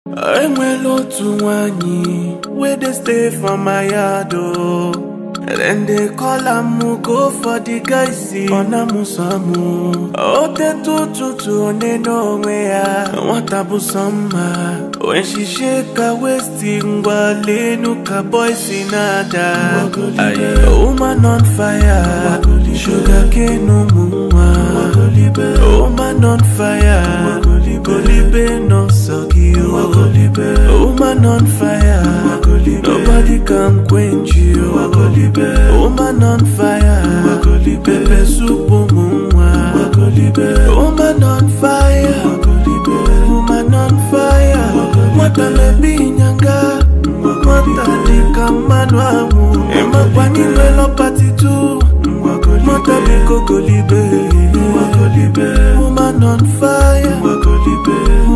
Enwere otu nwanyi where they stay for my yard then they call am go for the guys ona musamu otetu tutu one no onwe ya nwata bụ sọmma when she shake her waist ngwalenu ka boys nada woman on fire sugar cane umwa woman on fire golibe no sogi woman on fire nobody can quench you woman on fire pepe soup umwa woman on fire woman on fire mwata lebi nyanga mwata dika manu amu ema kwani lelo patitu mwata liko golibe woman on fire